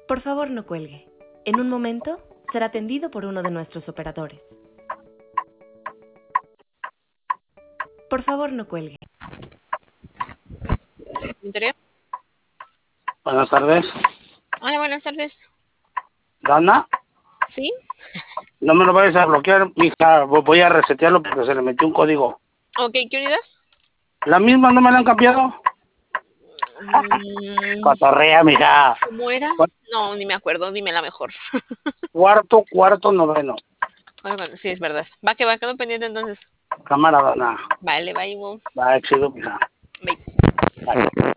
Por favor, no cuelgue. En un momento será atendido por uno de nuestros operadores. Por favor, no cuelgue. ¿Interior? Buenas tardes. Hola, buenas tardes. ¿Dana? ¿Sí? No me lo vayas a bloquear, mija. Voy a resetearlo porque se le metió un código. Ok, ¿qué unidad? ¿La misma no me la han cambiado? Cotorrea, mija. ¿Cómo era? No, ni me acuerdo, dímela mejor. Cuarto, noveno. Bueno, sí, es verdad. Va, quedo pendiente entonces. Cámara, Dana. Vale, bye, Ivo. Va, chido, mija. Bye. Bye.